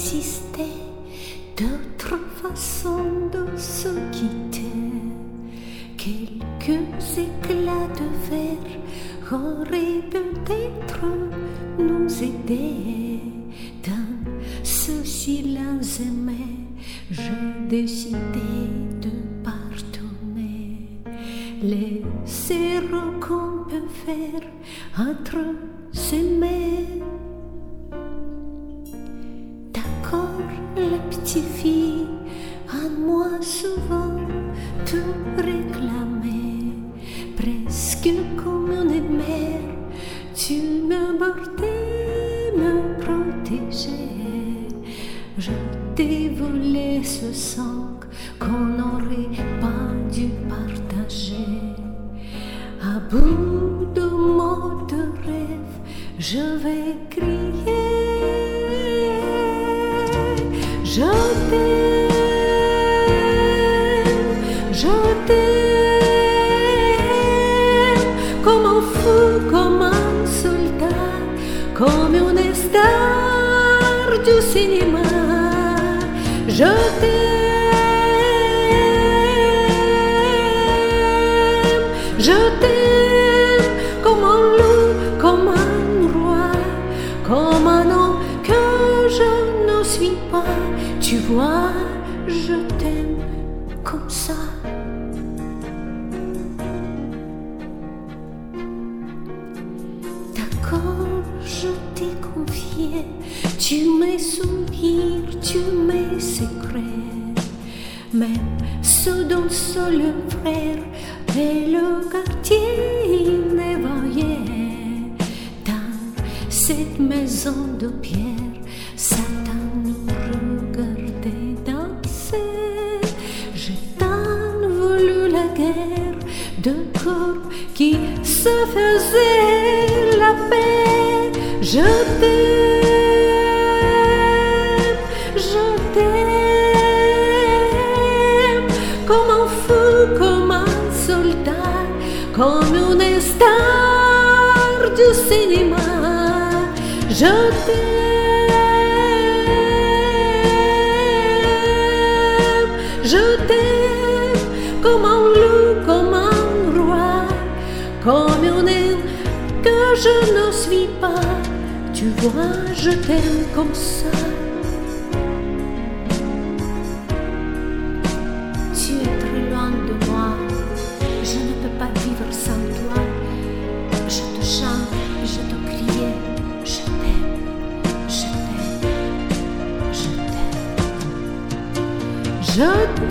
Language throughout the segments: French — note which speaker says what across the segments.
Speaker 1: existait d'autres façons de se quitter. Quelques éclats de verre auraient peut-être nous aider. Dans ce silence aimé, j'ai décidé de pardonner les erreurs qu'on peut faire entre s'aimer. D'accord, la petite fille, à moi souvent te réclamais, presque comme une mère, tu me bordais, me protégeais. Je t'ai volé ce sang qu'on n'aurait pas dû partager. À bout de mots de rêve, je vais crier. Je t'aime, comme un fou, comme un soldat, comme une star du cinéma. Je t'aime, comme un loup, comme un roi, comme un homme que je ne suis pas. Tu vois, je t'aime comme ça. D'accord, je t'ai confié tous mes souvenirs, tous mes secrets, même ceux dont seul le frère et le quartier n'évoyaient. Dans cette maison de pierre, Satan nous regardait danser. J'ai tant voulu la guerre de corps qui se faisait la paix. Je t'aime, comme un fou, comme un soldat, comme une star du cinéma. Je t'aime, comme un loup, comme un roi, comme une aile que je ne suis pas. Tu vois, je t'aime comme ça. Tu es très loin de moi, je ne peux pas vivre sans toi. Je te chante, je te crie, je t'aime, je t'aime, je t'aime. Je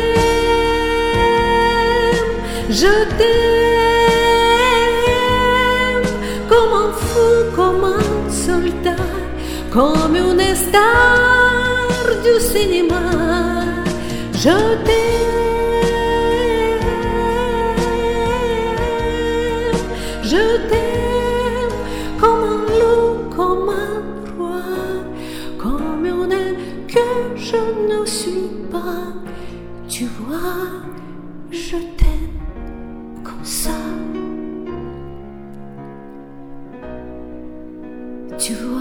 Speaker 1: t'aime, comme un fou, comme un soldat, comme une star du cinéma. Je t'aime, comme un loup, comme un roi, comme une aile que je ne suis pas. Tu vois, je t'aime comme ça. Tu vois.